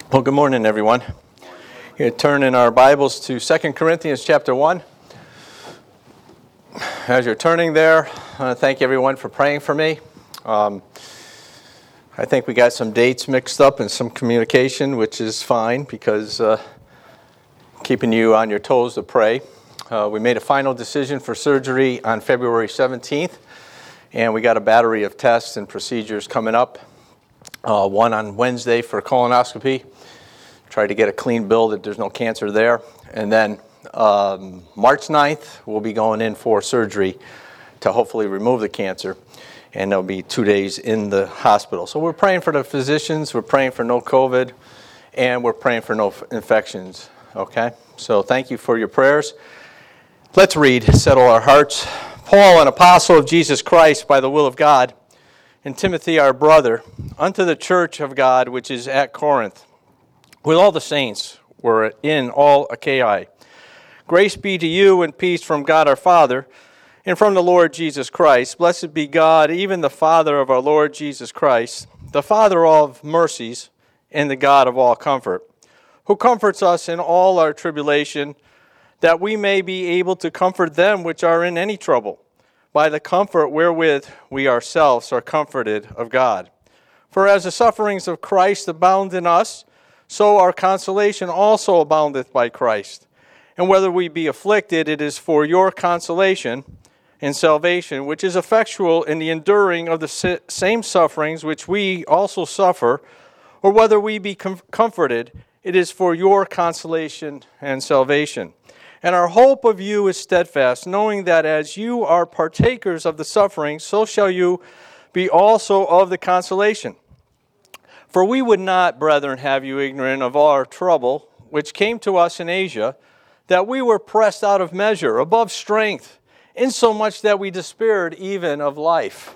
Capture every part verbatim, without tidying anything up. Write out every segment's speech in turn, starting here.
Well, good morning, everyone. Here, turn in our Bibles to Second Corinthians chapter one. As you're turning there, I want to thank everyone for praying for me. Um, I think we got some dates mixed up and some communication, which is fine because uh, keeping you on your toes to pray. Uh, we made a final decision for surgery on February seventeenth, and we got a battery of tests and procedures coming up. Uh, one on Wednesday for colonoscopy. Try to get a clean bill that there's no cancer there. And then um, March ninth, we'll be going in for surgery to hopefully remove the cancer. And there'll be two days in the hospital. So we're praying for the physicians, we're praying for no COVID, and we're praying for no infections. Okay? So thank you for your prayers. Let's read, settle our hearts. Paul, an apostle of Jesus Christ by the will of God, and Timothy, our brother, unto the church of God which is at Corinth, with all the saints were in all Achaia. Grace be to you and peace from God our Father, and from the Lord Jesus Christ. Blessed be God, even the Father of our Lord Jesus Christ, the Father of mercies, and the God of all comfort, who comforts us in all our tribulation, that we may be able to comfort them which are in any trouble, by the comfort wherewith we ourselves are comforted of God. For as the sufferings of Christ abound in us, so our consolation also aboundeth by Christ. And whether we be afflicted, it is for your consolation and salvation, which is effectual in the enduring of the same sufferings which we also suffer, or whether we be com- comforted, it is for your consolation and salvation. And our hope of you is steadfast, knowing that as you are partakers of the suffering, so shall you be also of the consolation. For we would not, brethren, have you ignorant of our trouble, which came to us in Asia, that we were pressed out of measure, above strength, insomuch that we despaired even of life.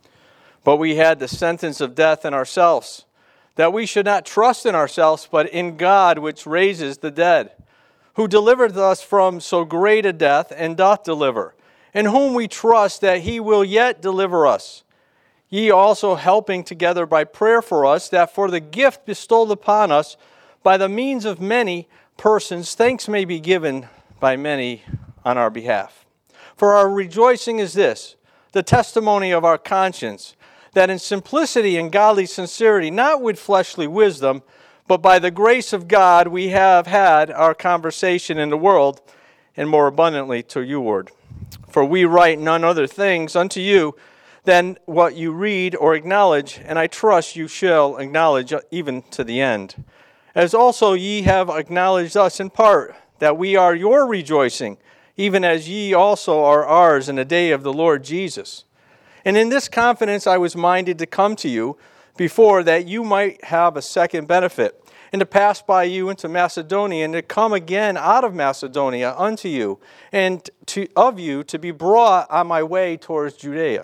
But we had the sentence of death in ourselves, that we should not trust in ourselves, but in God which raises the dead, who delivered us from so great a death, and doth deliver, in whom we trust that he will yet deliver us. Ye also helping together by prayer for us, that for the gift bestowed upon us by the means of many persons, thanks may be given by many on our behalf. For our rejoicing is this, the testimony of our conscience, that in simplicity and godly sincerity, not with fleshly wisdom, but by the grace of God we have had our conversation in the world, and more abundantly to youward. For we write none other things unto you than what you read or acknowledge, and I trust you shall acknowledge even to the end. As also ye have acknowledged us in part, that we are your rejoicing, even as ye also are ours in the day of the Lord Jesus. And in this confidence I was minded to come to you before, that you might have a second benefit, and to pass by you into Macedonia, and to come again out of Macedonia unto you, and to, of you to be brought on my way towards Judea.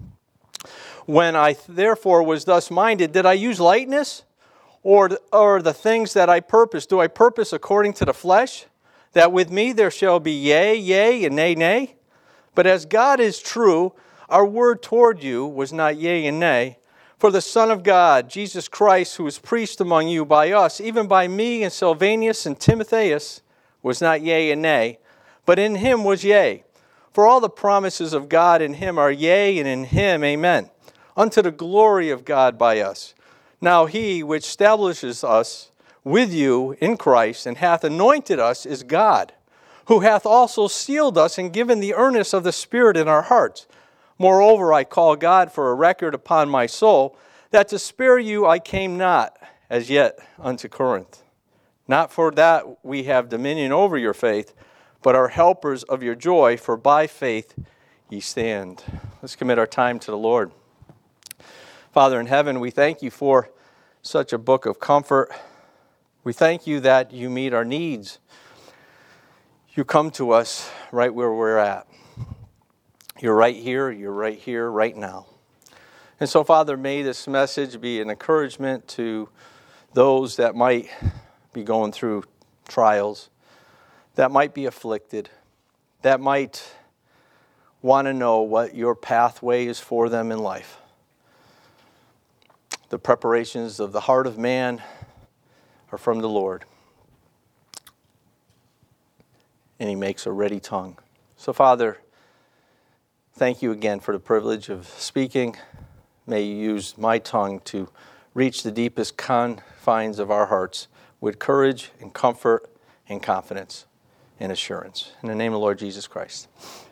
When I therefore was thus minded, did I use lightness, or, or the things that I purpose? Do I purpose according to the flesh, that with me there shall be yea, yea, and nay, nay? But as God is true, our word toward you was not yea and nay. For the Son of God, Jesus Christ, who is preached among you by us, even by me and Silvanus and Timotheus, was not yea and nay, but in him was yea. For all the promises of God in him are yea, and in him amen, unto the glory of God by us. Now he which establishes us with you in Christ, and hath anointed us, is God, who hath also sealed us and given the earnest of the Spirit in our hearts. Moreover, I call God for a record upon my soul, that to spare you I came not as yet unto Corinth. Not for that we have dominion over your faith, but are helpers of your joy, for by faith ye stand. Let's commit our time to the Lord. Father in heaven, we thank you for such a book of comfort. We thank you that you meet our needs. You come to us right where we're at. You're right here, you're right here, right now. And so, Father, may this message be an encouragement to those that might be going through trials, that might be afflicted, that might want to know what your pathway is for them in life. The preparations of the heart of man are from the Lord, and He makes a ready tongue. So, Father, thank you again for the privilege of speaking. May you use my tongue to reach the deepest confines of our hearts with courage and comfort and confidence and assurance. In the name of the Lord Jesus Christ.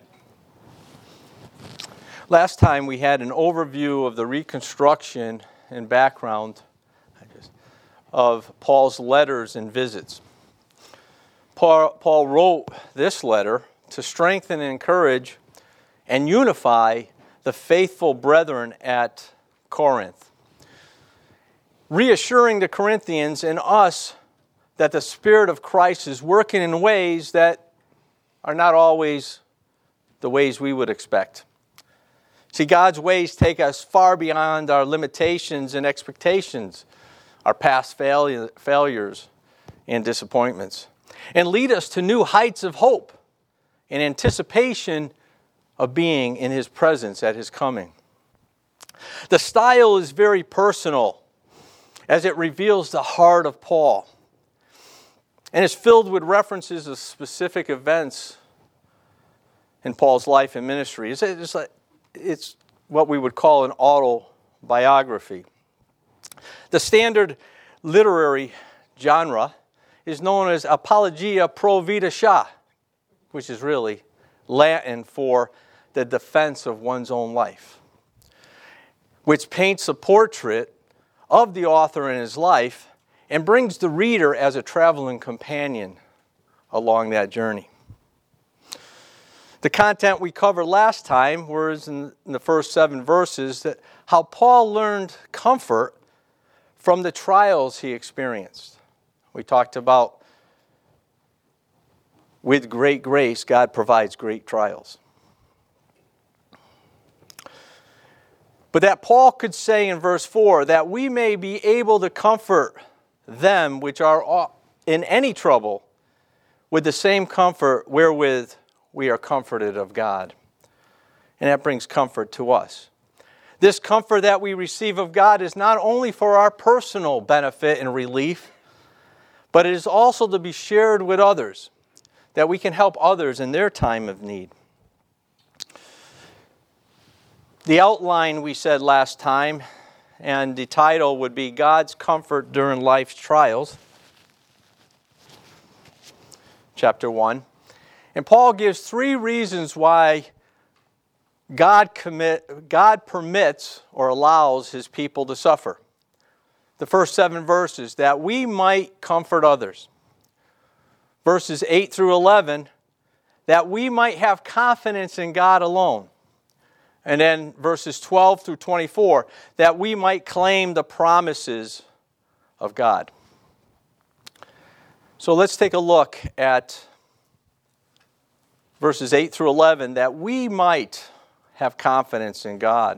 Last time we had an overview of the reconstruction and background of Paul's letters and visits. Paul, Paul wrote this letter to strengthen and encourage and unify the faithful brethren at Corinth, reassuring the Corinthians and us that the Spirit of Christ is working in ways that are not always the ways we would expect. See, God's ways take us far beyond our limitations and expectations, our past failure, failures and disappointments, and lead us to new heights of hope in anticipation of being in His presence at His coming. The style is very personal as it reveals the heart of Paul, and is filled with references of specific events in Paul's life and ministry. It's, it's, like, it's what we would call an autobiography. The standard literary genre is known as apologia pro vita, which is really Latin for the defense of one's own life, which paints a portrait of the author in his life and brings the reader as a traveling companion along that journey. The content we covered last time was in the first seven verses that how Paul learned comfort from the trials he experienced. We talked about with great grace, God provides great trials. But that Paul could say in verse four that we may be able to comfort them which are in any trouble with the same comfort wherewith we are comforted of God. And that brings comfort to us. This comfort that we receive of God is not only for our personal benefit and relief, but it is also to be shared with others, that we can help others in their time of need. The outline we said last time, and the title would be God's Comfort During Life's Trials, chapter one. And Paul gives three reasons why God commit, God permits or allows His people to suffer. The first seven verses, that we might comfort others. Verses eight through eleven, that we might have confidence in God alone. And then verses twelve through twenty-four, that we might claim the promises of God. So let's take a look at verses eight through eleven, that we might have confidence in God.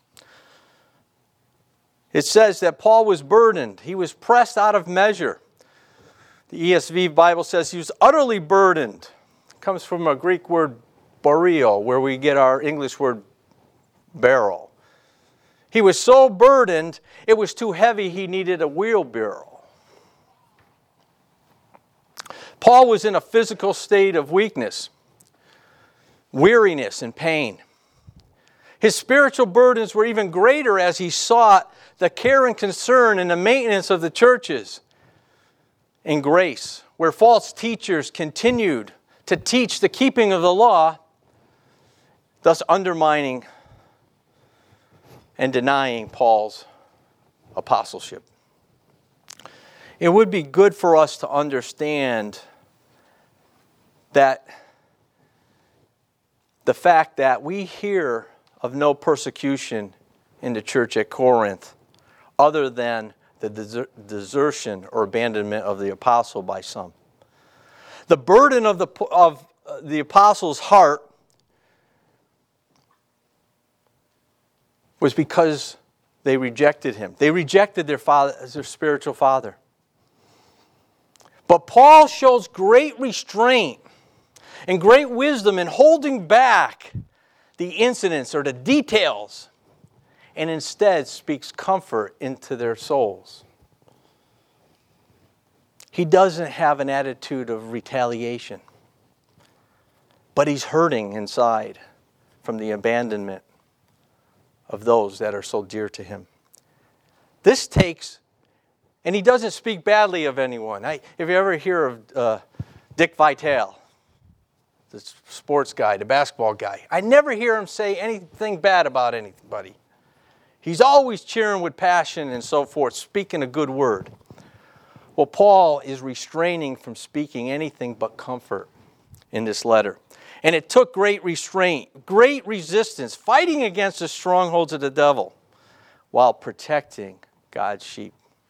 It says that Paul was burdened. He was pressed out of measure. The E S V Bible says he was utterly burdened. It comes from a Greek word, barrio, where we get our English word barrel. He was so burdened, it was too heavy, he needed a wheelbarrow. Paul was in a physical state of weakness, weariness, and pain. His spiritual burdens were even greater as he sought the care and concern and the maintenance of the churches in grace, where false teachers continued to teach the keeping of the law, thus undermining and denying Paul's apostleship. It would be good for us to understand that the fact that we hear of no persecution in the church at Corinth other than the deser- desertion or abandonment of the apostle by some. The burden of the, of the apostle's heart was because they rejected him. They rejected their father, their spiritual father. But Paul shows great restraint and great wisdom in holding back the incidents or the details, and instead speaks comfort into their souls. He doesn't have an attitude of retaliation. But he's hurting inside from the abandonment of those that are so dear to him. This takes, and he doesn't speak badly of anyone. I, if you ever hear of uh, Dick Vitale, the sports guy, the basketball guy, I never hear him say anything bad about anybody. He's always cheering with passion and so forth, speaking a good word. Well, Paul is restraining from speaking anything but comfort in this letter. And it took great restraint, great resistance, fighting against the strongholds of the devil while protecting God's sheep.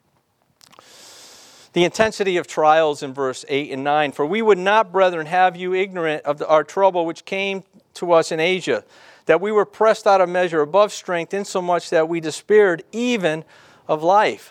The intensity of trials in verse eight and nine. For we would not, brethren, have you ignorant of the, our trouble which came to us in Asia, that we were pressed out of measure, above strength, insomuch that we despaired even of life.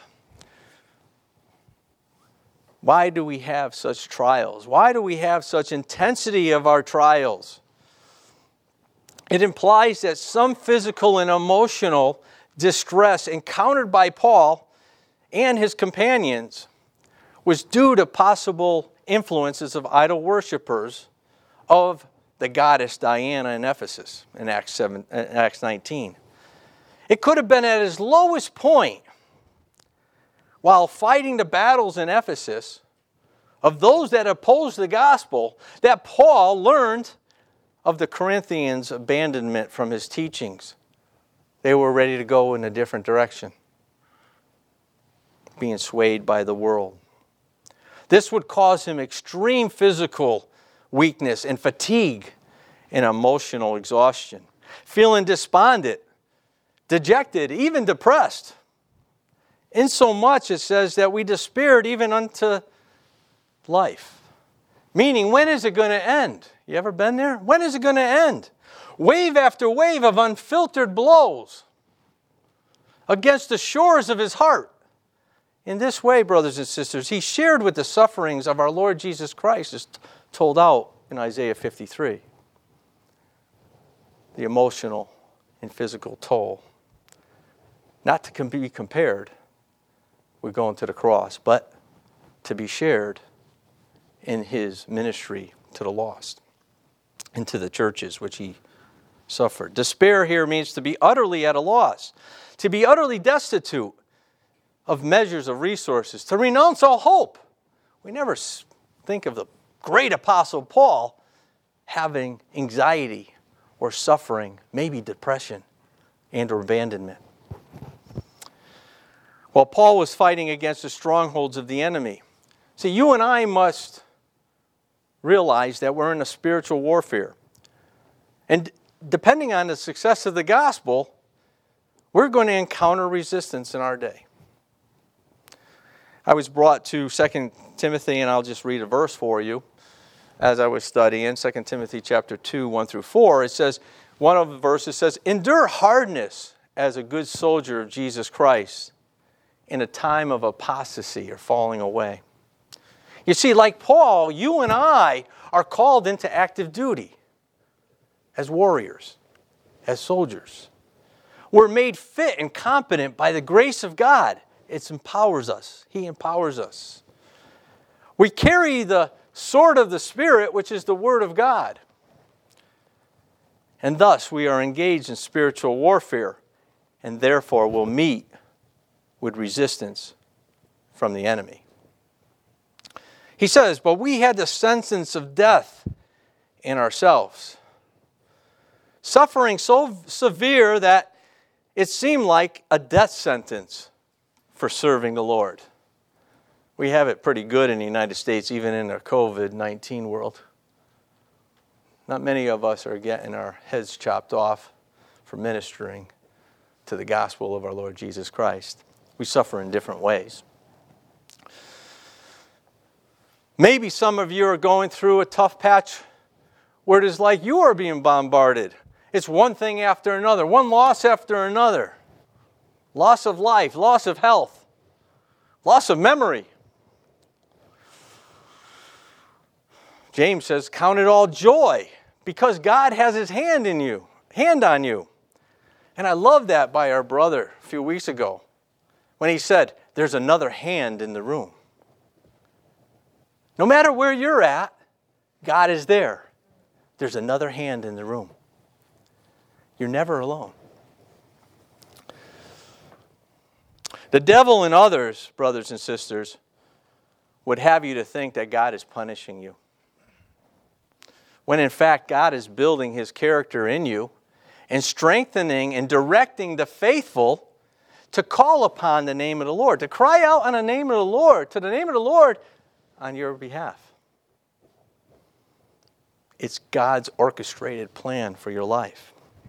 Why do we have such trials? Why do we have such intensity of our trials? It implies that some physical and emotional distress encountered by Paul and his companions was due to possible influences of idol worshipers of the goddess Diana in Ephesus in Acts seven, Acts nineteen. It could have been at his lowest point while fighting the battles in Ephesus of those that opposed the gospel that Paul learned of the Corinthians' abandonment from his teachings. They were ready to go in a different direction, being swayed by the world. This would cause him extreme physical weakness and fatigue and emotional exhaustion, feeling despondent, dejected, even depressed. Insomuch, it says, that we despaired even unto life. Meaning, when is it going to end? You ever been there? When is it going to end? Wave after wave of unfiltered blows against the shores of his heart. In this way, brothers and sisters, he shared with the sufferings of our Lord Jesus Christ, as told out in Isaiah fifty-three. The emotional and physical toll. Not to be compared with going to the cross, but to be shared in his ministry to the lost and to the churches which he suffered. Despair here means to be utterly at a loss, to be utterly destitute of measures of resources, to renounce all hope. We never think of the great apostle Paul having anxiety or suffering, maybe depression and or abandonment. While Paul was fighting against the strongholds of the enemy. See, you and I must realize that we're in a spiritual warfare. And depending on the success of the gospel, we're going to encounter resistance in our day. I was brought to Second Timothy, and I'll just read a verse for you as I was studying. Second Timothy chapter two, one through four. It says, one of the verses says, endure hardness as a good soldier of Jesus Christ in a time of apostasy or falling away. You see, like Paul, you and I are called into active duty as warriors, as soldiers. We're made fit and competent by the grace of God. It empowers us. He empowers us. We carry the sword of the Spirit, which is the Word of God. And thus we are engaged in spiritual warfare, and therefore will meet with resistance from the enemy. He says, but we had the sentence of death in ourselves, suffering so severe that it seemed like a death sentence for serving the Lord. We have it pretty good in the United States, even in our covid nineteen world. Not many of us are getting our heads chopped off for ministering to the gospel of our Lord Jesus Christ. We suffer in different ways. Maybe some of you are going through a tough patch where it is like you are being bombarded. It's one thing after another, one loss after another. Loss of life, loss of health, loss of memory. James says, count it all joy because God has his hand in you, hand on you. And I love that by our brother a few weeks ago when he said, there's another hand in the room. No matter where you're at, God is there. There's another hand in the room. You're never alone. The devil and others, brothers and sisters, would have you to think that God is punishing you, when in fact God is building His character in you and strengthening and directing the faithful to call upon the name of the Lord, to cry out on the name of the Lord, to the name of the Lord on your behalf. It's God's orchestrated plan for your life.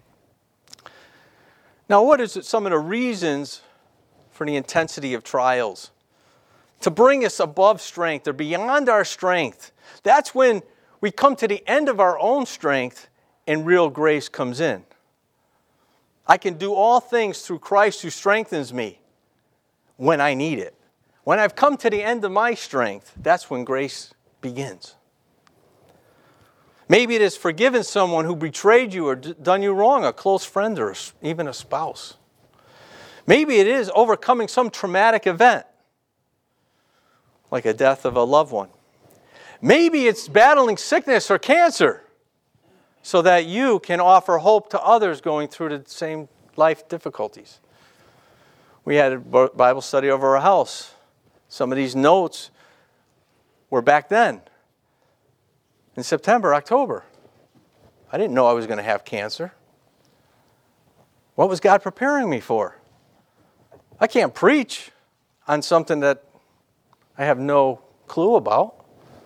Now, what is it, some of the reasons for the intensity of trials? To bring us above strength or beyond our strength. That's when we come to the end of our own strength and real grace comes in. I can do all things through Christ who strengthens me when I need it. When I've come to the end of my strength, that's when grace begins. Maybe it is forgiving someone who betrayed you or d- done you wrong, a close friend or even a spouse. Maybe it is overcoming some traumatic event, like a death of a loved one. Maybe it's battling sickness or cancer so that you can offer hope to others going through the same life difficulties. We had a Bible study over our house. Some of these notes were back then, in September, October. I didn't know I was going to have cancer. What was God preparing me for? I can't preach on something that I have no clue about.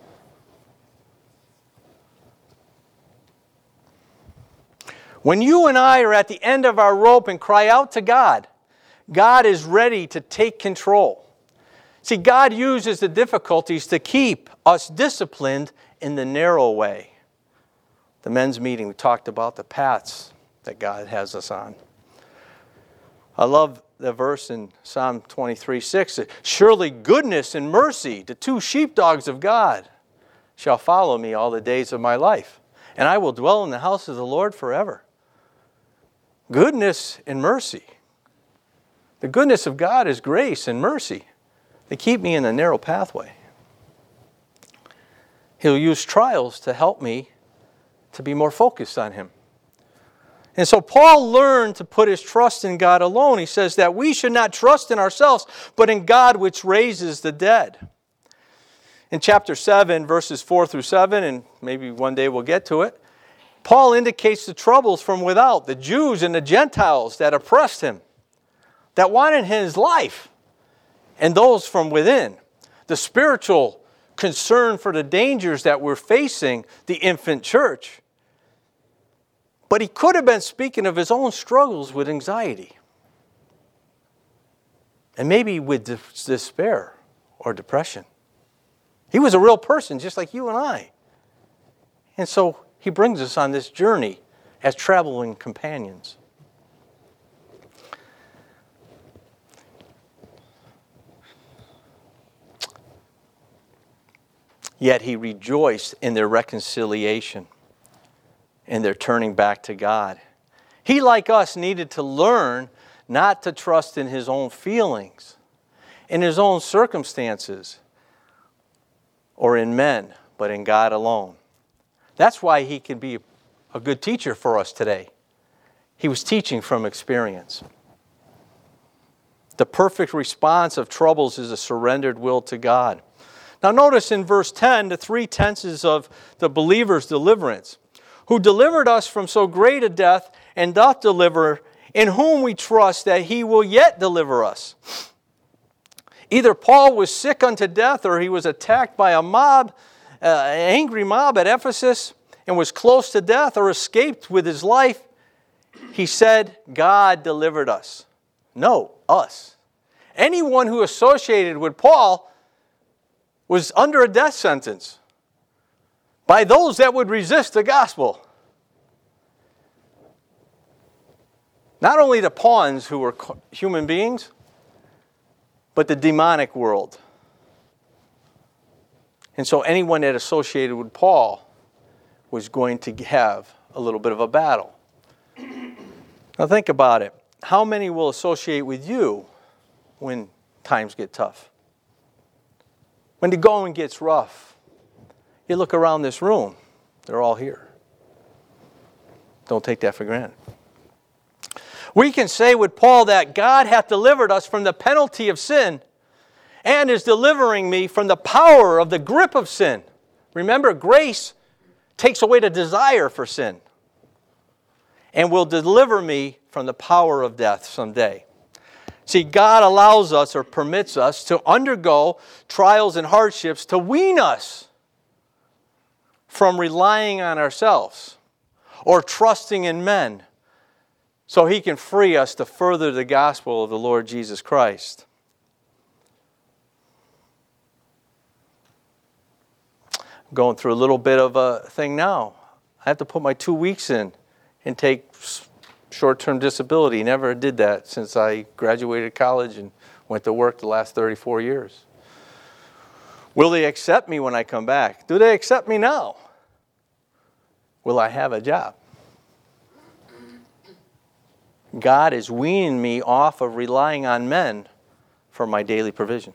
When you and I are at the end of our rope and cry out to God, God is ready to take control. See, God uses the difficulties to keep us disciplined in the narrow way. The men's meeting, we talked about the paths that God has us on. I love the verse in Psalm twenty-three six. Surely goodness and mercy, the two sheepdogs of God, shall follow me all the days of my life, and I will dwell in the house of the Lord forever. Goodness and mercy. The goodness of God is grace and mercy. They keep me in a narrow pathway. He'll use trials to help me to be more focused on Him. And so Paul learned to put his trust in God alone. He says that we should not trust in ourselves, but in God which raises the dead. In chapter seven, verses four through seven, and maybe one day we'll get to it, Paul indicates the troubles from without, the Jews and the Gentiles that oppressed him, that wanted his life, and those from within, the spiritual concern for the dangers that were facing the infant church. But he could have been speaking of his own struggles with anxiety, and maybe with despair or depression. He was a real person just like you and I. And so he brings us on this journey as traveling companions. Yet he rejoiced in their reconciliation and their turning back to God. He, like us, needed to learn not to trust in his own feelings, in his own circumstances, or in men, but in God alone. That's why he can be a good teacher for us today. He was teaching from experience. The perfect response of troubles is a surrendered will to God. Now notice in verse ten the three tenses of the believer's deliverance. Who delivered us from so great a death and doth deliver, in whom we trust that he will yet deliver us. Either Paul was sick unto death, or he was attacked by a mob, uh, an angry mob at Ephesus, and was close to death, or escaped with his life. He said, God delivered us. No, us. Anyone who associated with Paul was under a death sentence by those that would resist the gospel. Not only the pawns who were human beings, but the demonic world. And so anyone that associated with Paul was going to have a little bit of a battle. Now think about it. How many will associate with you when times get tough? When the going gets rough, You look around this room, they're all here. Don't take that for granted. We can say with Paul that God hath delivered us from the penalty of sin and is delivering me from the power of the grip of sin. Remember, grace takes away the desire for sin and will deliver me from the power of death someday. See, God allows us or permits us to undergo trials and hardships to wean us from relying on ourselves or trusting in men, so He can free us to further the gospel of the Lord Jesus Christ. I'm going through a little bit of a thing now. I have to put my two weeks in and take short-term disability. Never did that since I graduated college and went to work the last thirty-four years. Will they accept me when I come back? Do they accept me now? Will I have a job? God is weaning me off of relying on men for my daily provision.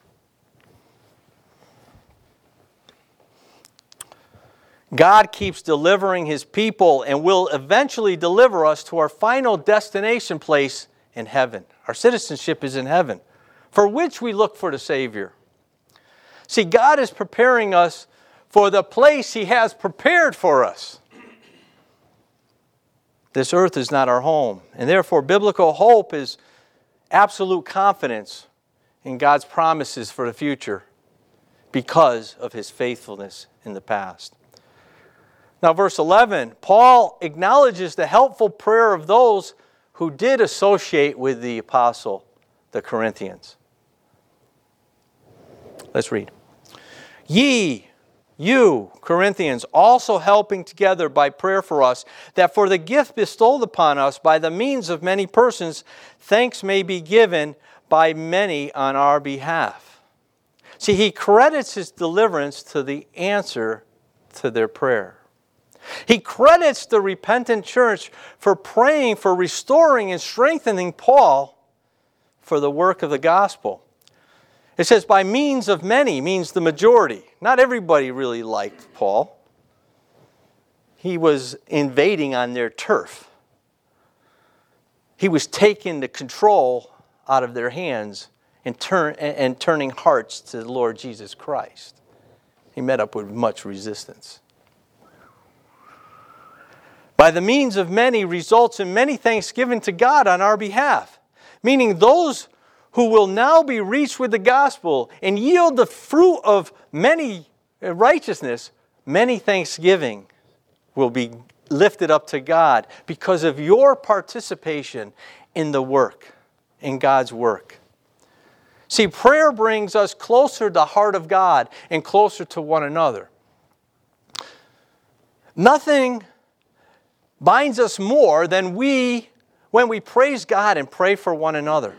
God keeps delivering His people and will eventually deliver us to our final destination place in heaven. Our citizenship is in heaven, for which we look for the Savior. See, God is preparing us for the place He has prepared for us. This earth is not our home, and therefore biblical hope is absolute confidence in God's promises for the future because of His faithfulness in the past. Now, verse eleven, Paul acknowledges the helpful prayer of those who did associate with the apostle, the Corinthians. Let's read. Ye, you, Corinthians, also helping together by prayer for us, that for the gift bestowed upon us by the means of many persons, thanks may be given by many on our behalf. See, he credits his deliverance to the answer to their prayer. He credits the repentant church for praying for restoring and strengthening Paul for the work of the gospel. It says by means of many means the majority. Not everybody really liked Paul. He was invading on their turf. He was taking the control out of their hands and, turn, and turning hearts to the Lord Jesus Christ. He met up with much resistance. By the means of many results in many thanksgiving to God on our behalf. Meaning those who will now be reached with the gospel and yield the fruit of many righteousness, many thanksgiving will be lifted up to God because of your participation in the work, in God's work. See, prayer brings us closer to the heart of God and closer to one another. Nothing binds us more than we when we praise God and pray for one another.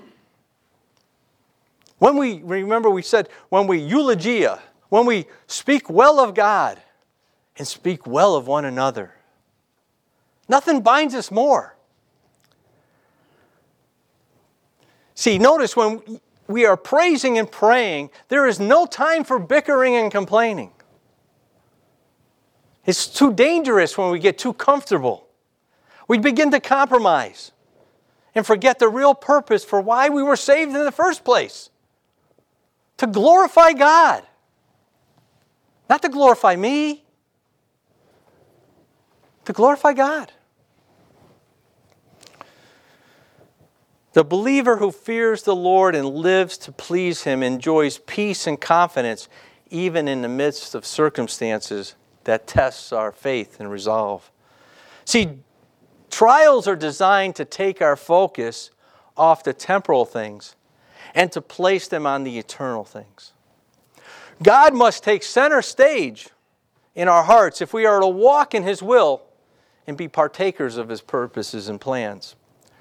When we, remember we said, when we eulogia, when we speak well of God and speak well of one another. Nothing binds us more. See, notice when we are praising and praying, there is no time for bickering and complaining. It's too dangerous when we get too comfortable. We begin to compromise and forget the real purpose for why we were saved in the first place. To glorify God. Not to glorify me. To glorify God. The believer who fears the Lord and lives to please Him enjoys peace and confidence even in the midst of circumstances that tests our faith and resolve. See, trials are designed to take our focus off the temporal things and to place them on the eternal things. God must take center stage in our hearts if we are to walk in His will and be partakers of His purposes and plans.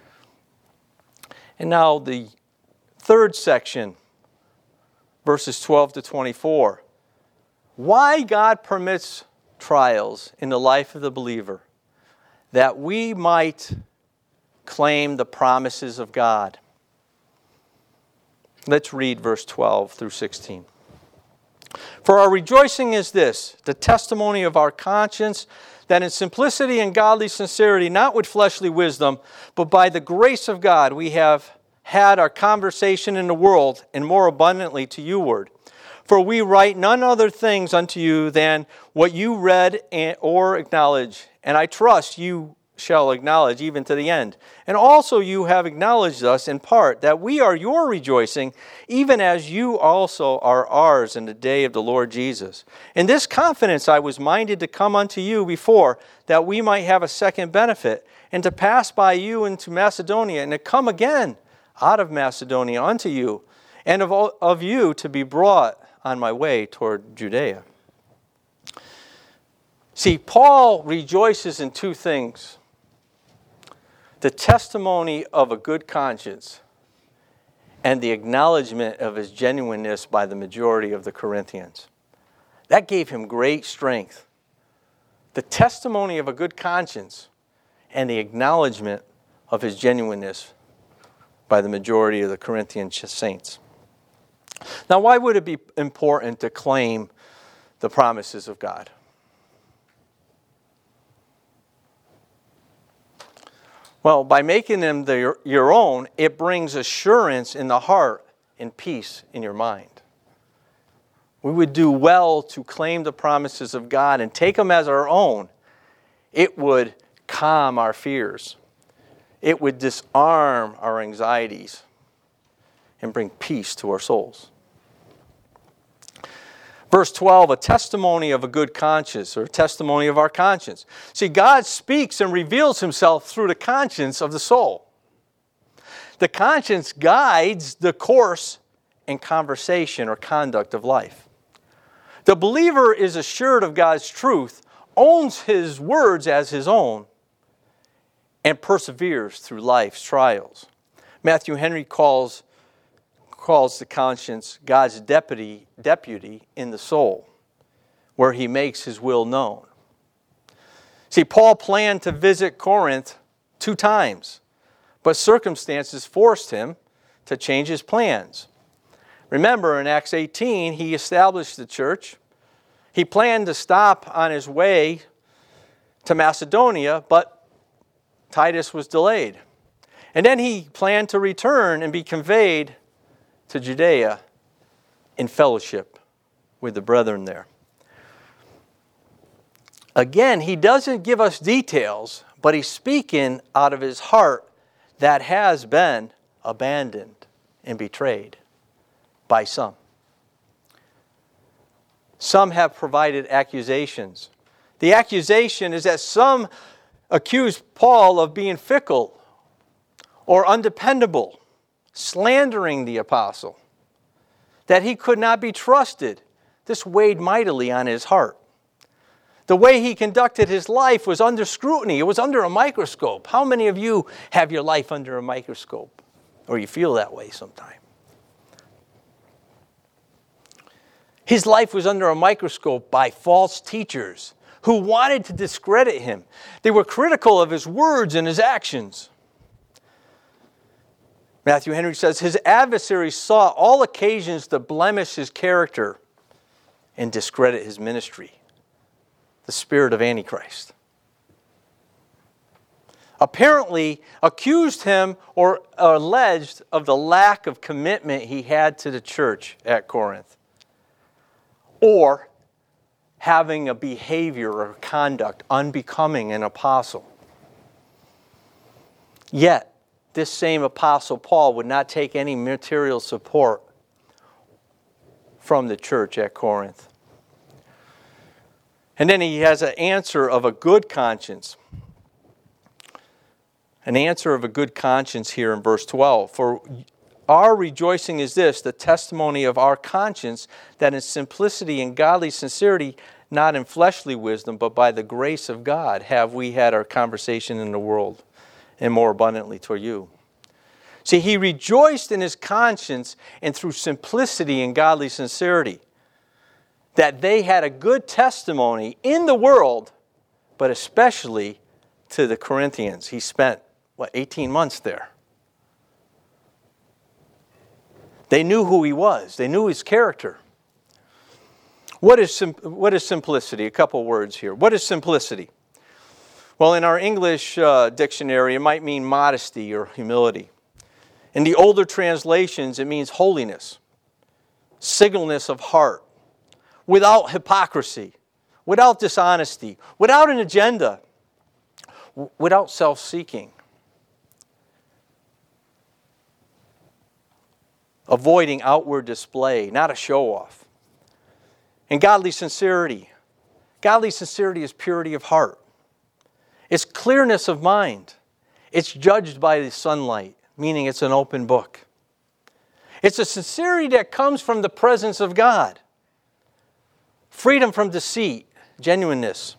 And now the third section, verses twelve to twenty-four. Why God permits trials in the life of the believer, that we might claim the promises of God. Let's read verse twelve through sixteen. For For our rejoicing is this, the testimony of our conscience, that in simplicity and godly sincerity, not with fleshly wisdom, but by the grace of God, we have had our conversation in the world, and more abundantly to you ward. For we write none other things unto you than what you read or acknowledge, and I trust you shall acknowledge even to the end. And also you have acknowledged us in part, that we are your rejoicing, even as you also are ours in the day of the Lord Jesus. In this confidence I was minded to come unto you before, that we might have a second benefit, and to pass by you into Macedonia, and to come again out of Macedonia unto you, and of, all, of you to be brought on my way toward Judea. See, Paul rejoices in two things: the testimony of a good conscience and the acknowledgement of his genuineness by the majority of the Corinthians. That gave him great strength. The testimony of a good conscience and the acknowledgement of his genuineness by the majority of the Corinthian saints. Now, why would it be important to claim the promises of God? Well, by making them the, your own, it brings assurance in the heart and peace in your mind. We would do well to claim the promises of God and take them as our own. It would calm our fears. It would disarm our anxieties and bring peace to our souls. Verse twelve, a testimony of a good conscience, or a testimony of our conscience. See, God speaks and reveals himself through the conscience of the soul. The conscience guides the course and conversation or conduct of life. The believer is assured of God's truth, owns his words as his own, and perseveres through life's trials. Matthew Henry calls calls the conscience God's deputy, deputy in the soul, where he makes his will known. See, Paul planned to visit Corinth two times, but circumstances forced him to change his plans. Remember, in Acts eighteen, he established the church. He planned to stop on his way to Macedonia, but Titus was delayed. And then he planned to return and be conveyed to Judea in fellowship with the brethren there. Again, he doesn't give us details, but he's speaking out of his heart that has been abandoned and betrayed by some. Some have provided accusations. The accusation is that some accuse Paul of being fickle or undependable, slandering the apostle, that he could not be trusted. This weighed mightily on his heart. The way he conducted his life was under scrutiny. It was under a microscope. How many of you have your life under a microscope? Or you feel that way sometime? His life was under a microscope by false teachers who wanted to discredit him. They were critical of his words and his actions. Matthew Henry says, his adversaries sought all occasions to blemish his character and discredit his ministry. The spirit of Antichrist. Apparently accused him or alleged of the lack of commitment he had to the church at Corinth, or having a behavior or conduct unbecoming an apostle. Yet, this same apostle Paul would not take any material support from the church at Corinth. And then he has an answer of a good conscience. An answer of a good conscience here in verse twelve. For our rejoicing is this, the testimony of our conscience, that in simplicity and godly sincerity, not in fleshly wisdom, but by the grace of God, have we had our conversation in the world, and more abundantly toward you. See, he rejoiced in his conscience and through simplicity and godly sincerity, that they had a good testimony in the world, but especially to the Corinthians. He spent, what, eighteen months there. They knew who he was. They knew his character. What is, sim- what is simplicity? A couple words here. What is simplicity? Well, in our English uh, dictionary, it might mean modesty or humility. In the older translations, it means holiness, singleness of heart, without hypocrisy, without dishonesty, without an agenda, w- without self-seeking, avoiding outward display, not a show-off. And godly sincerity. Godly sincerity is purity of heart. It's clearness of mind. It's judged by the sunlight, meaning it's an open book. It's a sincerity that comes from the presence of God. Freedom from deceit, genuineness.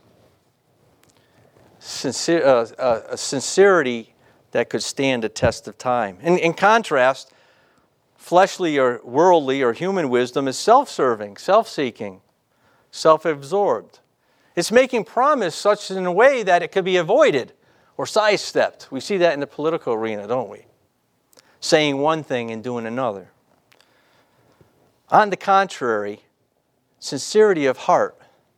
Sincere, uh, uh, a sincerity that could stand a test of time. In, in contrast, fleshly or worldly or human wisdom is self-serving, self-seeking, self-absorbed. It's making promise such in a way that it could be avoided or sidestepped. We see that in the political arena, don't we? Saying one thing and doing another. On the contrary, sincerity of heart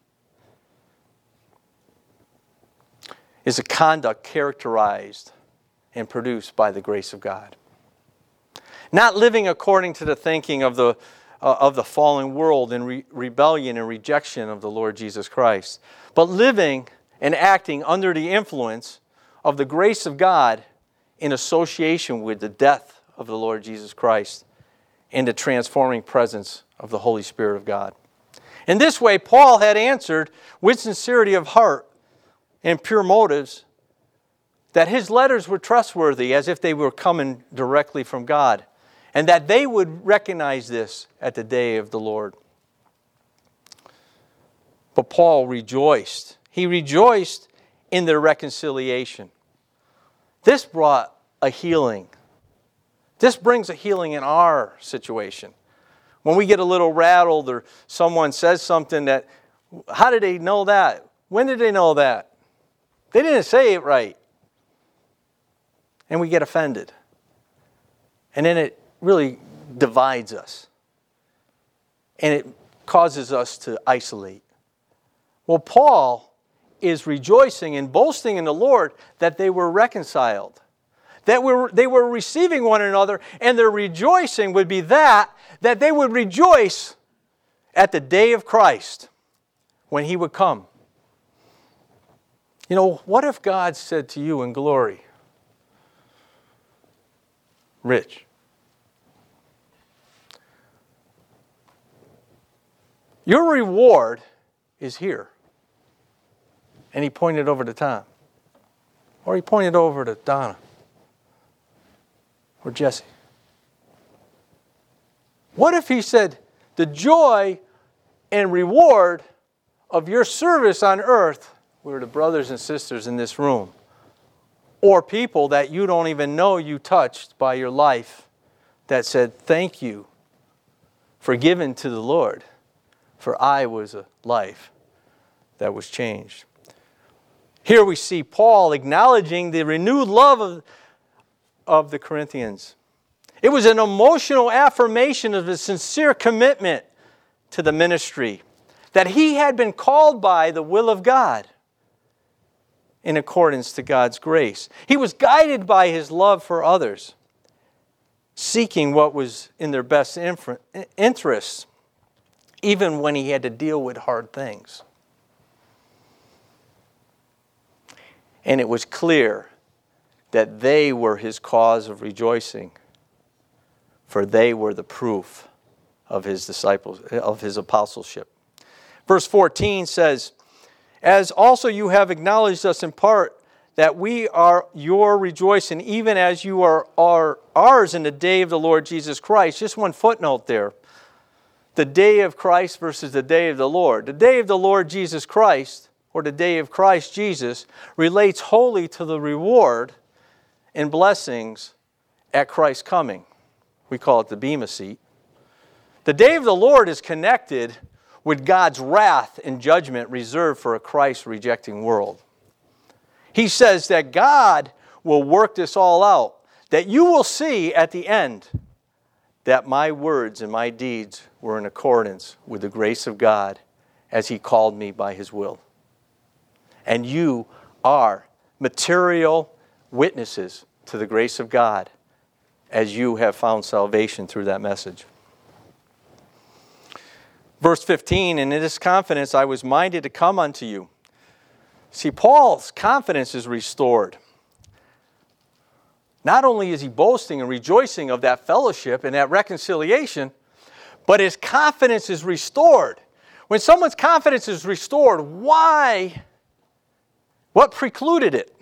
is a conduct characterized and produced by the grace of God. Not living according to the thinking of the uh, of the fallen world in re- rebellion and rejection of the Lord Jesus Christ, but living and acting under the influence of the grace of God in association with the death of the Lord Jesus Christ and the transforming presence of the Holy Spirit of God. In this way, Paul had answered with sincerity of heart and pure motives that his letters were trustworthy as if they were coming directly from God, and that they would recognize this at the day of the Lord. But Paul rejoiced. He rejoiced in their reconciliation. This brought a healing. This brings a healing in our situation. When we get a little rattled or someone says something that, how did they know that? When did they know that? They didn't say it right. And we get offended. And then it really divides us. And it causes us to isolate. Well, Paul is rejoicing and boasting in the Lord that they were reconciled. That were, they were receiving one another, and their rejoicing would be that, that they would rejoice at the day of Christ when He would come. You know, what if God said to you in glory, Rich, your reward is here. And he pointed over to Tom. Or he pointed over to Donna. Or Jesse. What if he said, the joy and reward of your service on earth were the brothers and sisters in this room, or people that you don't even know you touched by your life that said, thank you for giving to the Lord, for I was a life that was changed. Here we see Paul acknowledging the renewed love of, of the Corinthians. It was an emotional affirmation of his sincere commitment to the ministry, that he had been called by the will of God in accordance to God's grace. He was guided by his love for others, seeking what was in their best interests, even when he had to deal with hard things. And it was clear that they were his cause of rejoicing, for they were the proof of his disciples, of his apostleship. Verse fourteen says, as also you have acknowledged us in part, that we are your rejoicing, even as you are, are ours in the day of the Lord Jesus Christ. Just one footnote there. The day of Christ versus the day of the Lord. The day of the Lord Jesus Christ, or the day of Christ Jesus, relates wholly to the reward and blessings at Christ's coming. We call it the Bema seat. The day of the Lord is connected with God's wrath and judgment reserved for a Christ-rejecting world. He says that God will work this all out, that you will see at the end that my words and my deeds were in accordance with the grace of God as He called me by His will. And you are material witnesses to the grace of God as you have found salvation through that message. Verse fifteen, and in this confidence I was minded to come unto you. See, Paul's confidence is restored. Not only is he boasting and rejoicing of that fellowship and that reconciliation, but his confidence is restored. When someone's confidence is restored, why? What precluded it?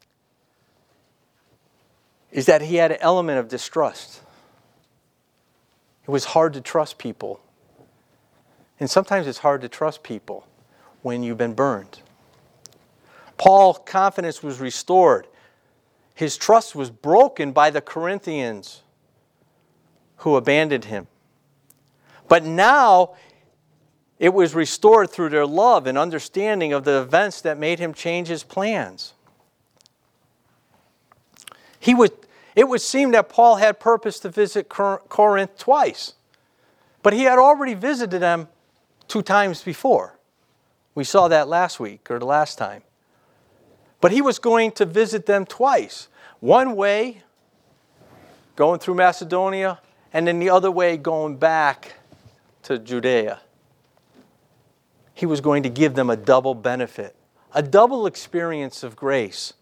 Is that he had an element of distrust. It was hard to trust people. And sometimes it's hard to trust people when you've been burned. Paul's confidence was restored. His trust was broken by the Corinthians who abandoned him. But now it was restored through their love and understanding of the events that made him change his plans. He would, it would seem that Paul had purpose to visit Corinth twice. But he had already visited them two times before. We saw that last week or the last time. But he was going to visit them twice. One way, going through Macedonia, and then the other way, going back to Judea. He was going to give them a double benefit, a double experience of grace.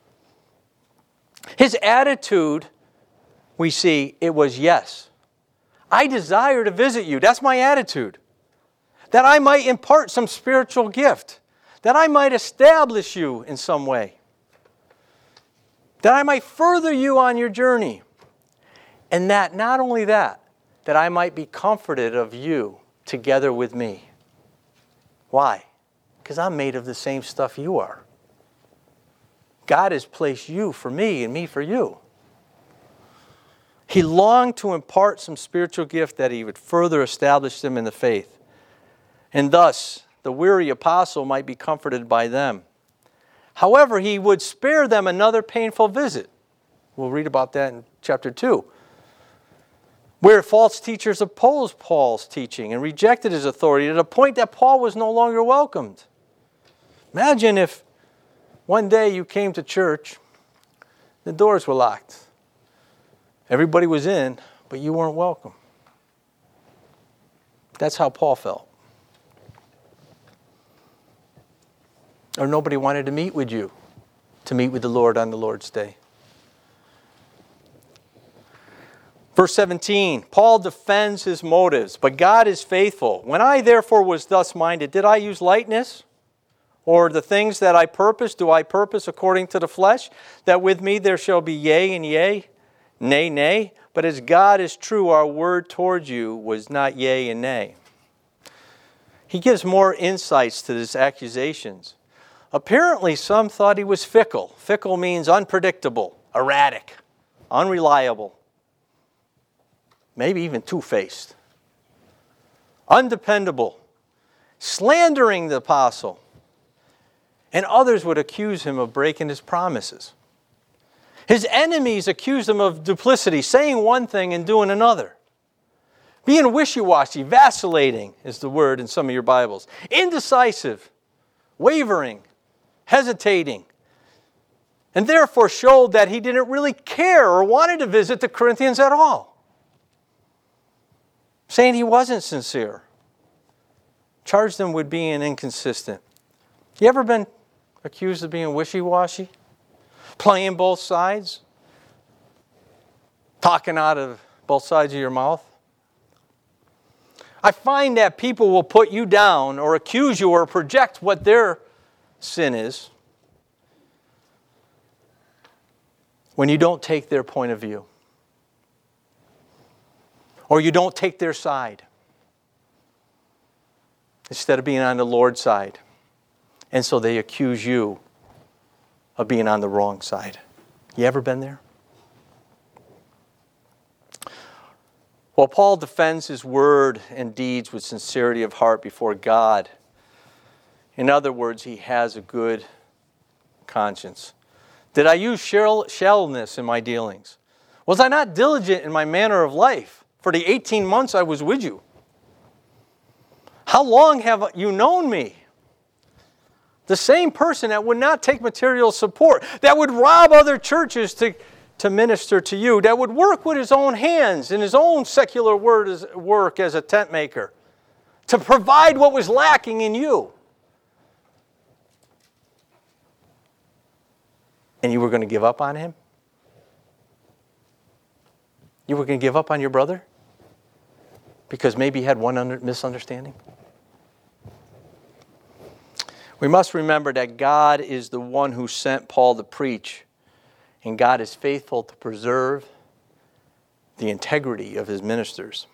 His attitude, we see, it was yes. I desire to visit you. That's my attitude. That I might impart some spiritual gift. That I might establish you in some way. That I might further you on your journey. And that not only that, that I might be comforted of you together with me. Why? Because I'm made of the same stuff you are. God has placed you for me and me for you. He longed to impart some spiritual gift that he would further establish them in the faith. And thus, the weary apostle might be comforted by them. However, he would spare them another painful visit. We'll read about that in chapter two. Where false teachers opposed Paul's teaching and rejected his authority to the point that Paul was no longer welcomed. Imagine if one day you came to church, the doors were locked. Everybody was in, but you weren't welcome. That's how Paul felt. Or nobody wanted to meet with you, to meet with the Lord on the Lord's day. Verse seventeen, Paul defends his motives, but God is faithful. When I therefore was thus minded, did I use lightness? Or the things that I purpose, do I purpose according to the flesh? That with me there shall be yea and yea, nay, nay. But as God is true, our word towards you was not yea and nay. He gives more insights to his accusations. Apparently, some thought he was fickle. Fickle means unpredictable, erratic, unreliable, maybe even two-faced, undependable, slandering the apostle. And others would accuse him of breaking his promises. His enemies accused him of duplicity, saying one thing and doing another. Being wishy-washy, vacillating is the word in some of your Bibles. Indecisive, wavering, hesitating. And therefore showed that he didn't really care or wanted to visit the Corinthians at all. Saying he wasn't sincere. Charged them with being inconsistent. You ever been accused of being wishy-washy? Playing both sides? Talking out of both sides of your mouth? I find that people will put you down or accuse you or project what their sin is when you don't take their point of view. Or you don't take their side. Instead of being on the Lord's side. And so they accuse you of being on the wrong side. You ever been there? Well, Paul defends his word and deeds with sincerity of heart before God. In other words, he has a good conscience. Did I use shallowness in my dealings? Was I not diligent in my manner of life for the eighteen months I was with you? How long have you known me? The same person that would not take material support, that would rob other churches to, to minister to you, that would work with his own hands in his own secular work as a tent maker, to provide what was lacking in you. And you were going to give up on him? You were going to give up on your brother? Because maybe you had one under, misunderstanding? We must remember that God is the one who sent Paul to preach, and God is faithful to preserve the integrity of his ministers.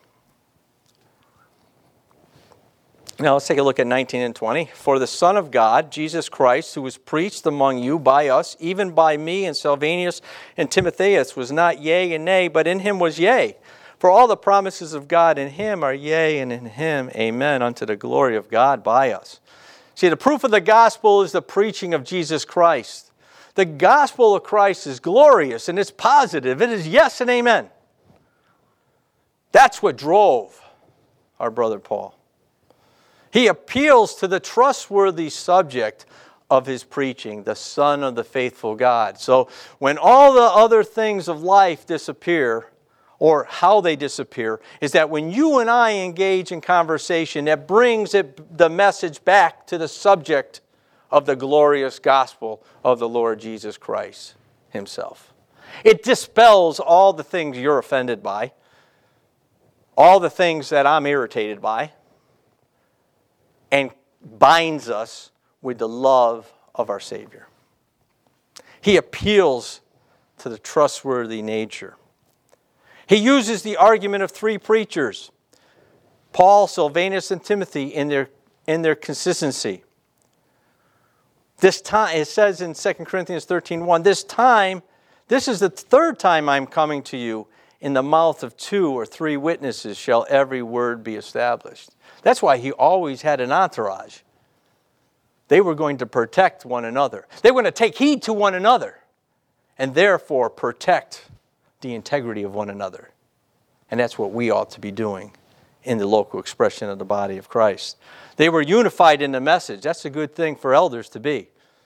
Now let's take a look at nineteen and twenty. For the Son of God, Jesus Christ, who was preached among you by us, even by me and Silvanus and Timotheus, was not yea and nay, but in him was yea. For all the promises of God in him are yea, and in him amen, unto the glory of God by us. See, the proof of the gospel is the preaching of Jesus Christ. The gospel of Christ is glorious and it's positive. It is yes and amen. That's what drove our brother Paul. He appeals to the trustworthy subject of his preaching, the Son of the faithful God. So when all the other things of life disappear, or how they disappear, is that when you and I engage in conversation, that brings it, the message back to the subject of the glorious gospel of the Lord Jesus Christ himself. It dispels all the things you're offended by, all the things that I'm irritated by, and binds us with the love of our Savior. He appeals to the trustworthy nature. He uses the argument of three preachers, Paul, Silvanus, and Timothy, in their, in their consistency. This time, it says in Second Corinthians thirteen one, this time, this is the third time I'm coming to you. In the mouth of two or three witnesses shall every word be established. That's why he always had an entourage. They were going to protect one another. They were going to take heed to one another and therefore protect the integrity of one another. And that's what we ought to be doing in the local expression of the body of Christ. They were unified in the message. That's a good thing for elders to be.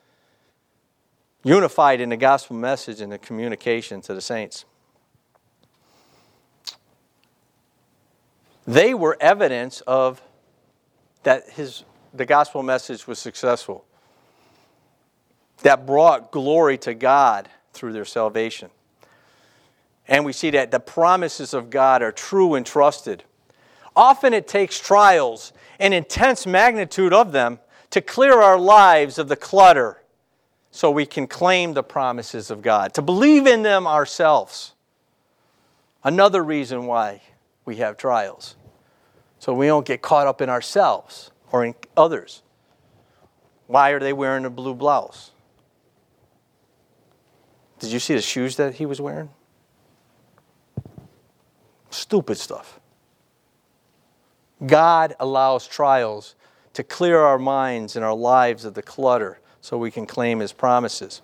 Unified in the gospel message and the communication to the saints. They were evidence of that his the gospel message was successful. That brought glory to God through their salvation. And we see that the promises of God are true and trusted. Often it takes trials and intense magnitude of them to clear our lives of the clutter so we can claim the promises of God, to believe in them ourselves. Another reason why we have trials, so we don't get caught up in ourselves or in others. Why are they wearing a blue blouse? Did you see the shoes that he was wearing? Stupid stuff. God allows trials to clear our minds and our lives of the clutter so we can claim his promises.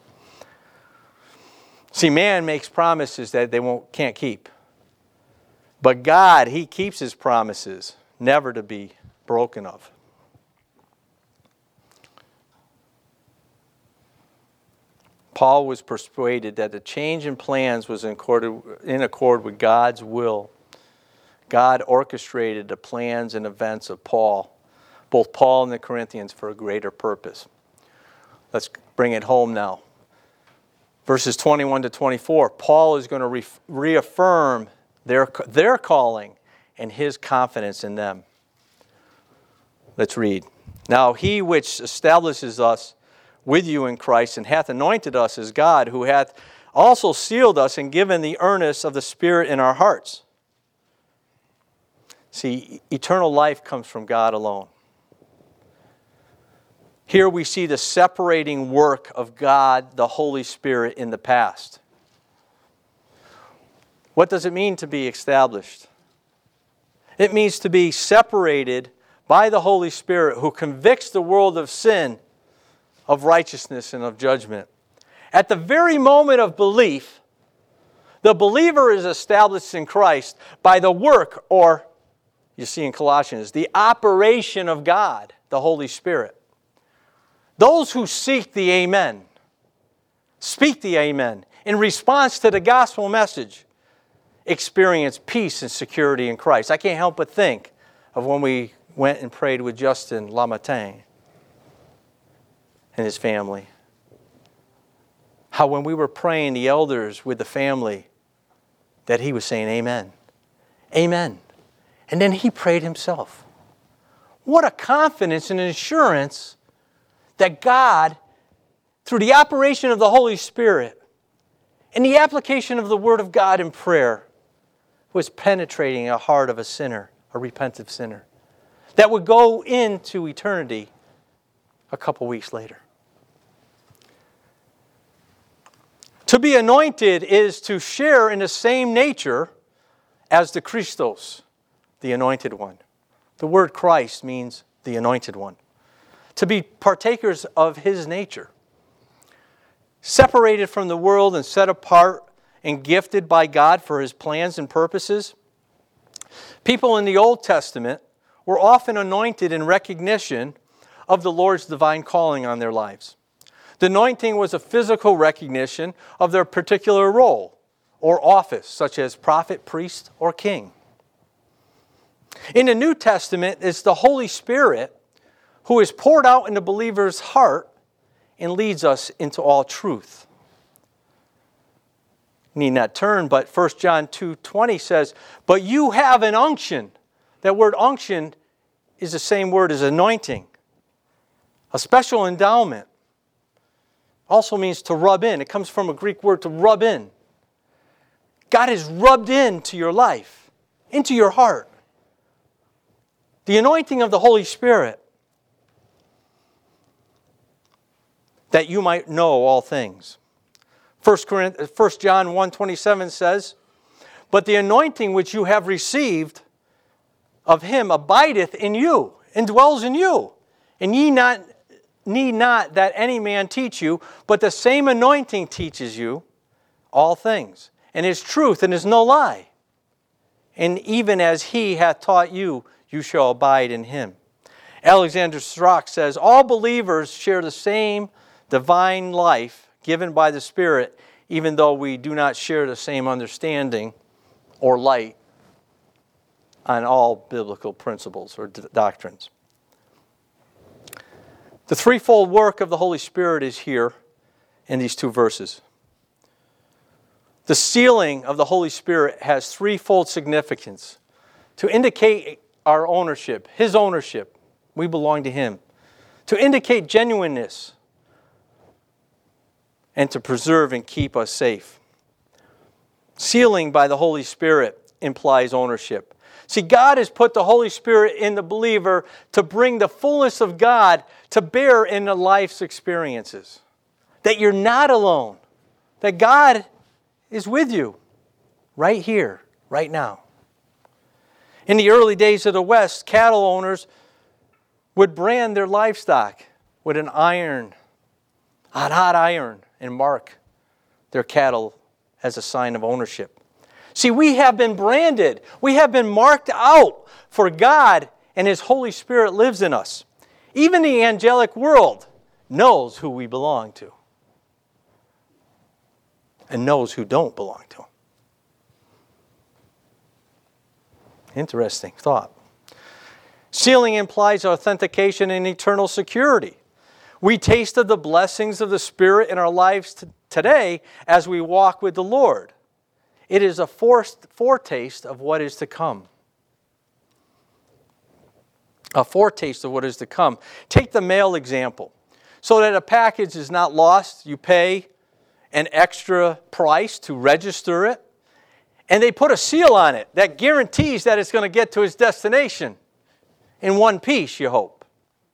See, man makes promises that they won't can't keep. But God, he keeps his promises, never to be broken of. Paul was persuaded that the change in plans was in accord, in accord with God's will. God orchestrated the plans and events of Paul, both Paul and the Corinthians, for a greater purpose. Let's bring it home now. Verses twenty-one to twenty-four, Paul is going to re- reaffirm their, their calling and his confidence in them. Let's read. Now he which establishes us with you in Christ and hath anointed us is God, who hath also sealed us and given the earnest of the Spirit in our hearts. See, eternal life comes from God alone. Here we see the separating work of God, the Holy Spirit, in the past. What does it mean to be established? It means to be separated by the Holy Spirit, who convicts the world of sin, of righteousness, and of judgment. At the very moment of belief, the believer is established in Christ by the work or you see in Colossians, the operation of God, the Holy Spirit. Those who seek the amen, speak the amen, in response to the gospel message, experience peace and security in Christ. I can't help but think of when we went and prayed with Justin Lamartin and his family. How when we were praying, the elders with the family, that he was saying amen. Amen. And then he prayed himself. What a confidence and assurance that God, through the operation of the Holy Spirit and the application of the Word of God in prayer, was penetrating a heart of a sinner, a repentant sinner, that would go into eternity a couple weeks later. To be anointed is to share in the same nature as the Christos, the anointed one. The word Christ means the anointed one. To be partakers of his nature. Separated from the world and set apart and gifted by God for his plans and purposes. People in the Old Testament were often anointed in recognition of the Lord's divine calling on their lives. The anointing was a physical recognition of their particular role or office, such as prophet, priest, or king. In the New Testament, it's the Holy Spirit who is poured out in the believer's heart and leads us into all truth. Need not turn, but First John two twenty says, "But you have an unction." That word unction is the same word as anointing. A special endowment. Also means to rub in. It comes from a Greek word to rub in. God is rubbed into your life, into your heart. The anointing of the Holy Spirit, that you might know all things. First John one twenty-seven says, "But the anointing which you have received of him abideth in you, and dwells in you. And ye not need not that any man teach you, but the same anointing teaches you all things, and is truth, and is no lie. And even as he hath taught you, you shall abide in him." Alexander Strauch says, all believers share the same divine life given by the Spirit, even though we do not share the same understanding or light on all biblical principles or d- doctrines. The threefold work of the Holy Spirit is here in these two verses. The sealing of the Holy Spirit has threefold significance to indicate our ownership, his ownership. We belong to him. To indicate genuineness and to preserve and keep us safe. Sealing by the Holy Spirit implies ownership. See, God has put the Holy Spirit in the believer to bring the fullness of God to bear in the life's experiences. That you're not alone. That God is with you right here, right now. In the early days of the West, cattle owners would brand their livestock with an iron, a hot iron, and mark their cattle as a sign of ownership. See, we have been branded. We have been marked out for God, and his Holy Spirit lives in us. Even the angelic world knows who we belong to and knows who don't belong to him. Interesting thought. Sealing implies authentication and eternal security. We taste of the blessings of the Spirit in our lives t- today as we walk with the Lord. It is a foretaste of what is to come. A foretaste of what is to come. Take the mail example. So that a package is not lost, you pay an extra price to register it, and they put a seal on it that guarantees that it's going to get to its destination in one piece, you hope.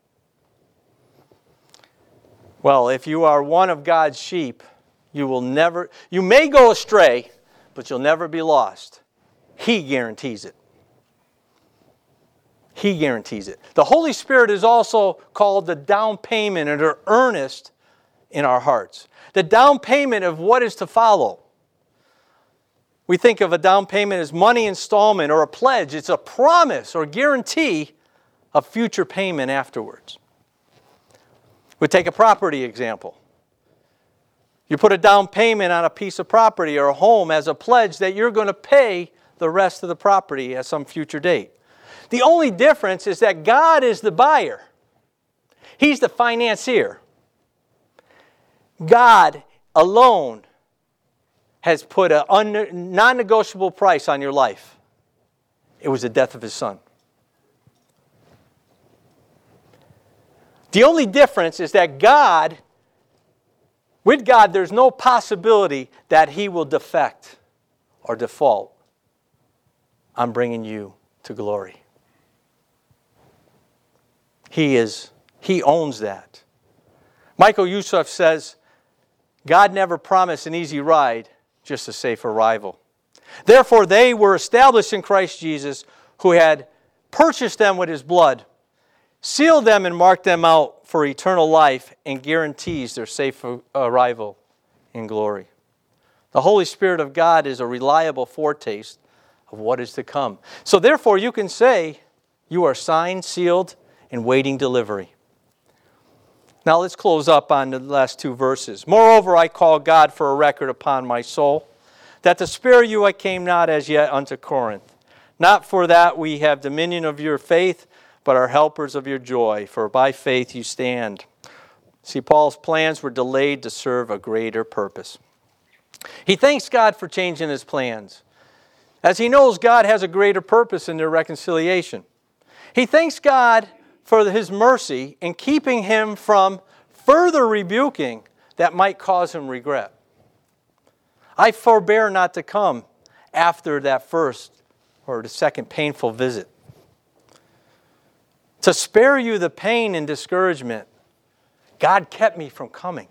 Well, if you are one of God's sheep, you will never, you may go astray, but you'll never be lost. He guarantees it. He guarantees it. The Holy Spirit is also called the down payment or earnest in our hearts. The down payment of what is to follow. We think of a down payment as money installment or a pledge. It's a promise or guarantee of future payment afterwards. We take a property example. You put a down payment on a piece of property or a home as a pledge that you're going to pay the rest of the property at some future date. The only difference is that God is the buyer. He's the financier. God alone has put a non-negotiable price on your life. It was the death of His Son. The only difference is that God, with God, there's no possibility that He will defect or default on bringing you to glory. He is, He owns that. Michael Youssef says, God never promised an easy ride, just a safe arrival. Therefore, they were established in Christ Jesus, who had purchased them with His blood, sealed them and marked them out for eternal life, and guarantees their safe arrival in glory. The Holy Spirit of God is a reliable foretaste of what is to come. So therefore, you can say you are signed, sealed, and waiting delivery. Now let's close up on the last two verses. Moreover, I call God for a record upon my soul, that to spare you I came not as yet unto Corinth. Not for that we have dominion of your faith, but are helpers of your joy, for by faith you stand. See, Paul's plans were delayed to serve a greater purpose. He thanks God for changing his plans, as he knows God has a greater purpose in their reconciliation. He thanks God for His mercy in keeping him from further rebuking that might cause him regret. I forbear not to come after that first or the second painful visit, to spare you the pain and discouragement. God kept me from coming.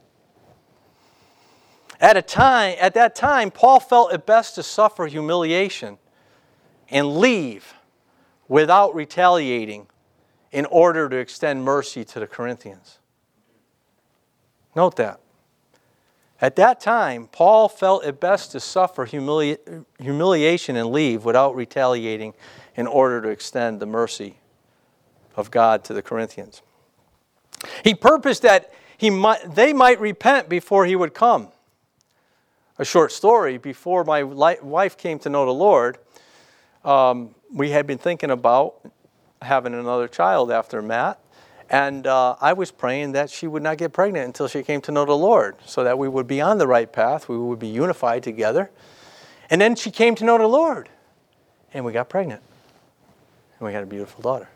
At a time, at that time, Paul felt it best to suffer humiliation and leave without retaliating in order to extend mercy to the Corinthians. Note that. At that time, Paul felt it best to suffer humili- humiliation and leave without retaliating in order to extend the mercy of God to the Corinthians. He purposed that he might, they might repent before he would come. A short story, before my li- wife came to know the Lord, um, we had been thinking about having another child after Matt, and uh, I was praying that she would not get pregnant until she came to know the Lord, so that we would be on the right path, we would be unified together. And then she came to know the Lord, and we got pregnant, and we had a beautiful daughter.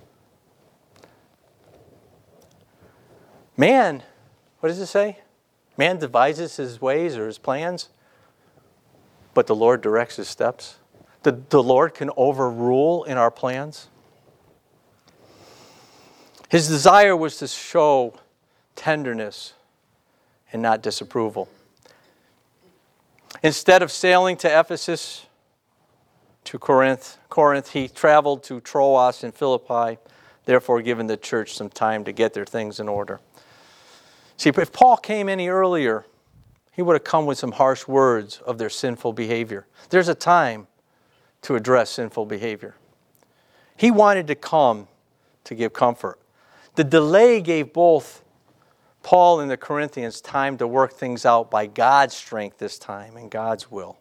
Man, what does it say? Man devises his ways or his plans, but the Lord directs his steps. The, the Lord can overrule in our plans. His desire was to show tenderness and not disapproval. Instead of sailing to Ephesus, to Corinth, Corinth, he traveled to Troas and Philippi, therefore giving the church some time to get their things in order. See, if Paul came any earlier, he would have come with some harsh words of their sinful behavior. There's a time to address sinful behavior. He wanted to come to give comfort. The delay gave both Paul and the Corinthians time to work things out by God's strength this time and God's will.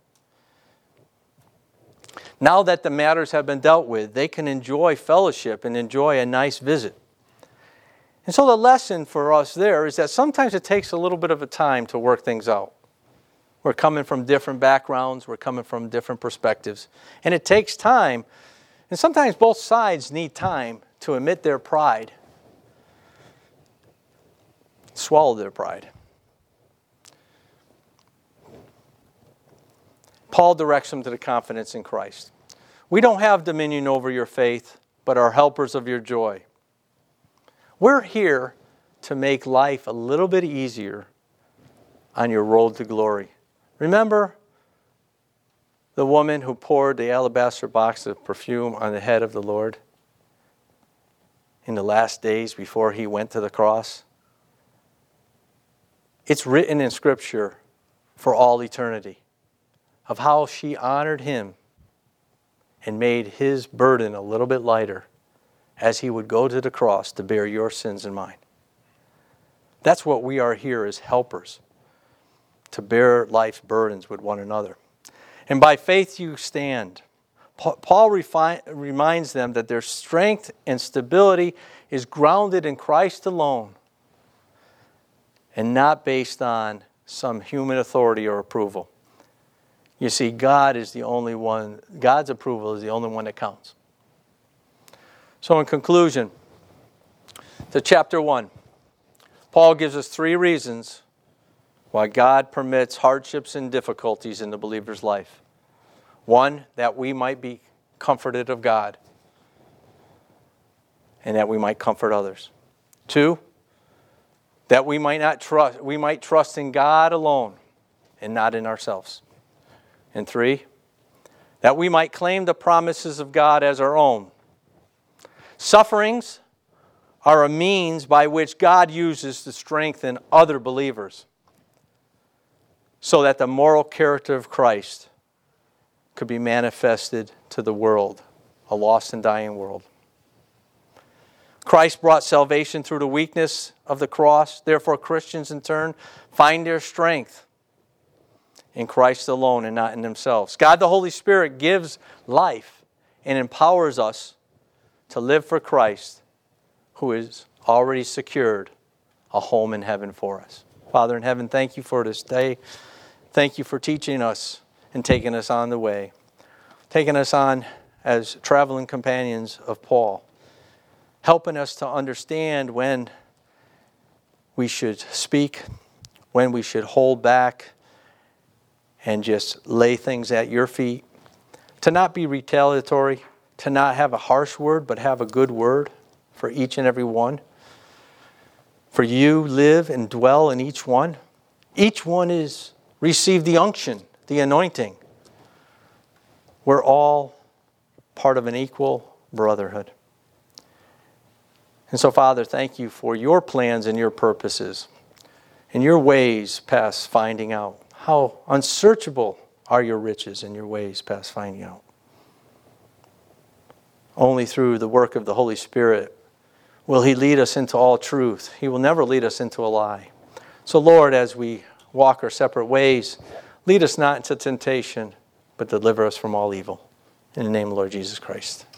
Now that the matters have been dealt with, they can enjoy fellowship and enjoy a nice visit. And so the lesson for us there is that sometimes it takes a little bit of a time to work things out. We're coming from different backgrounds, we're coming from different perspectives, and it takes time. And sometimes both sides need time to admit their pride, swallow their pride. Paul directs them to the confidence in Christ. We don't have dominion over your faith, but are helpers of your joy. We're here to make life a little bit easier on your road to glory. Remember the woman who poured the alabaster box of perfume on the head of the Lord in the last days before he went to the cross? It's written in Scripture for all eternity. of how she honored him and made his burden a little bit lighter as he would go to the cross to bear your sins and mine. That's what we are here as helpers, to bear life's burdens with one another. And by faith you stand. Paul refi- reminds them that their strength and stability is grounded in Christ alone and not based on some human authority or approval. You see, God is the only one, God's approval is the only one that counts. So in conclusion, to chapter one, Paul gives us three reasons why God permits hardships and difficulties in the believer's life. One, that we might be comforted of God and that we might comfort others. Two, that we might not trust, we might trust in God alone and not in ourselves. And three, that we might claim the promises of God as our own. Sufferings are a means by which God uses to strengthen other believers so that the moral character of Christ could be manifested to the world, a lost and dying world. Christ brought salvation through the weakness of the cross. Therefore, Christians in turn find their strength in Christ alone and not in themselves. God the Holy Spirit gives life and empowers us to live for Christ, who has already secured a home in heaven for us. Father in heaven, thank you for this day. Thank you for teaching us and taking us on the way, taking us on as traveling companions of Paul, helping us to understand when we should speak, when we should hold back and just lay things at your feet, to not be retaliatory, to not have a harsh word, but have a good word for each and every one. For you live and dwell in each one. Each one is receive the unction, the anointing. We're all part of an equal brotherhood. And so, Father, thank you for your plans and your purposes and your ways past finding out. How unsearchable are your riches and your ways past finding out. Only through the work of the Holy Spirit will He lead us into all truth. He will never lead us into a lie. So, Lord, as we walk our separate ways, lead us not into temptation, but deliver us from all evil. In the name of the Lord Jesus Christ.